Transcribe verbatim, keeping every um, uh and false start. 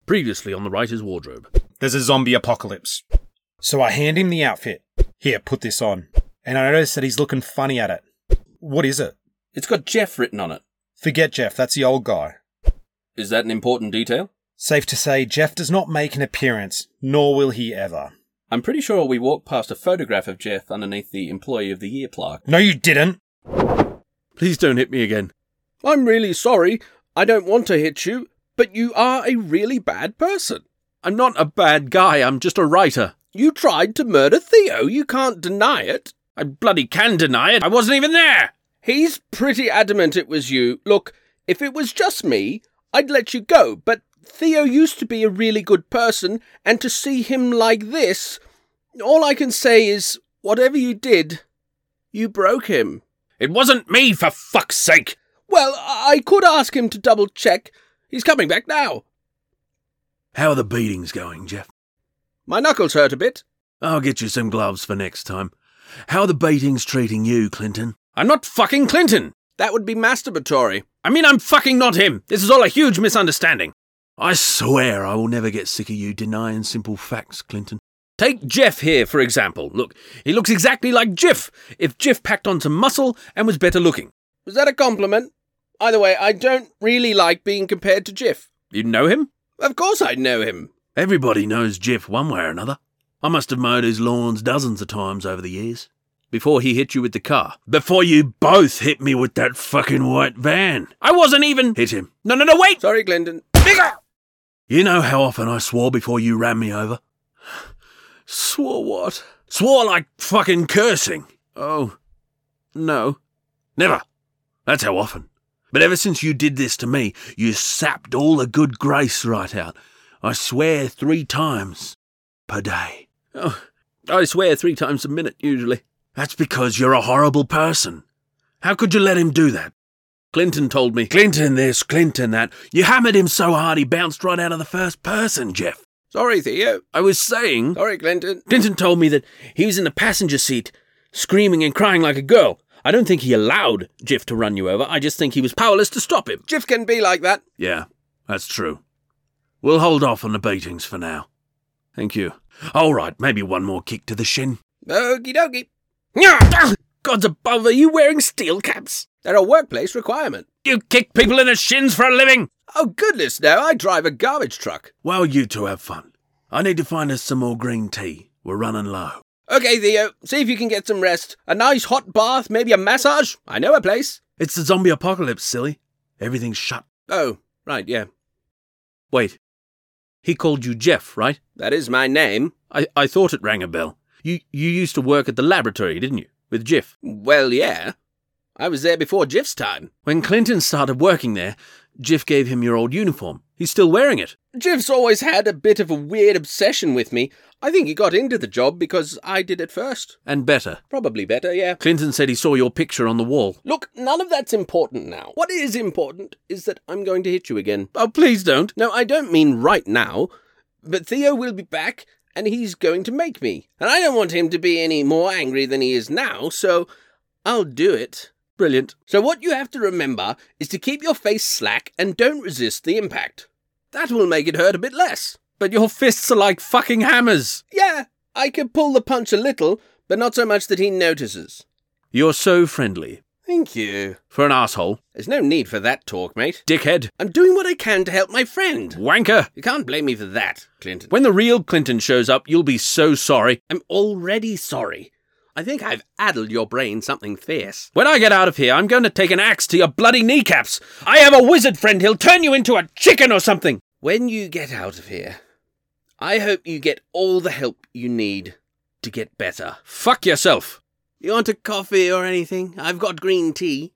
Previously on the writer's wardrobe. There's a zombie apocalypse. So I hand him the outfit. Here, put this on. And I notice that he's looking funny at it. What is it? It's got Jeff written on it. Forget Jeff, that's the old guy. Is that an important detail? Safe to say, Jeff does not make an appearance, nor will he ever. I'm pretty sure we walked past a photograph of Jeff underneath the Employee of the Year plaque. No, you didn't! Please don't hit me again. I'm really sorry. I don't want to hit you, but you are a really bad person. I'm not a bad guy, I'm just a writer. You tried to murder Theo, you can't deny it. I bloody can deny it, I wasn't even there! He's pretty adamant it was you. Look, if it was just me, I'd let you go, but Theo used to be a really good person, and to see him like this, all I can say is, whatever you did, you broke him. It wasn't me, for fuck's sake! Well, I could ask him to double-check. He's coming back now. How are the beatings going, Jeff? My knuckles hurt a bit. I'll get you some gloves for next time. How are the beatings treating you, Clinton? I'm not fucking Clinton. That would be masturbatory. I mean, I'm fucking not him. This is all a huge misunderstanding. I swear I will never get sick of you denying simple facts, Clinton. Take Jeff here, for example. Look, he looks exactly like Jiff, if Jiff packed on some muscle and was better looking. Was that a compliment? Either way, I don't really like being compared to Jiff. You know him? Of course I know him. Everybody knows Jeff one way or another. I must have mowed his lawns dozens of times over the years. Before he hit you with the car. Before you both hit me with that fucking white van. I wasn't even... Hit him. No, no, no, wait! Sorry, Clinton. Bigger! You know how often I swore before you ran me over? Swore what? Swore like fucking cursing. Oh. No. Never. That's how often. But ever since you did this to me, you sapped all the good grace right out. I swear three times per day. Oh, I swear three times a minute, usually. That's because you're a horrible person. How could you let him do that? Clinton told me. Clinton this, Clinton that. You hammered him so hard he bounced right out of the first person, Jeff. Sorry, Theo. I was saying... Sorry, Clinton. Clinton told me that he was in the passenger seat, screaming and crying like a girl. I don't think he allowed Jiff to run you over. I just think he was powerless to stop him. Jiff can be like that. Yeah, that's true. We'll hold off on the beatings for now. Thank you. All right, maybe one more kick to the shin. Okie dokie. Gods above, are you wearing steel caps? They're a workplace requirement. You kick people in the shins for a living? Oh, goodness, no, I drive a garbage truck. Well, you two have fun. I need to find us some more green tea. We're running low. Okay, Theo, see if you can get some rest. A nice hot bath, maybe a massage. I know a place. It's the zombie apocalypse, silly. Everything's shut. Oh, right, yeah. Wait. He called you Jeff, right? That is my name. I, I thought it rang a bell. You you used to work at the laboratory, didn't you? With Jiff? Well, yeah. I was there before Jiff's time. When Clinton started working there, Jiff gave him your old uniform. He's still wearing it. Jiff's always had a bit of a weird obsession with me. I think he got into the job because I did it first. And better. Probably better, yeah. Clinton said he saw your picture on the wall. Look, none of that's important now. What is important is that I'm going to hit you again. Oh, please don't. No, I don't mean right now. But Theo will be back, and he's going to make me. And I don't want him to be any more angry than he is now, so I'll do it. Brilliant. So what you have to remember is to keep your face slack and don't resist the impact. That will make it hurt a bit less. But your fists are like fucking hammers. Yeah, I can pull the punch a little, but not so much that he notices. You're so friendly. Thank you. For an asshole. There's no need for that talk, mate. Dickhead. I'm doing what I can to help my friend. Wanker. You can't blame me for that, Clinton. When the real Clinton shows up, you'll be so sorry. I'm already sorry. I think I've addled your brain something fierce. When I get out of here, I'm going to take an axe to your bloody kneecaps. I have a wizard friend. He'll turn you into a chicken or something. When you get out of here, I hope you get all the help you need to get better. Fuck yourself. You want a coffee or anything? I've got green tea.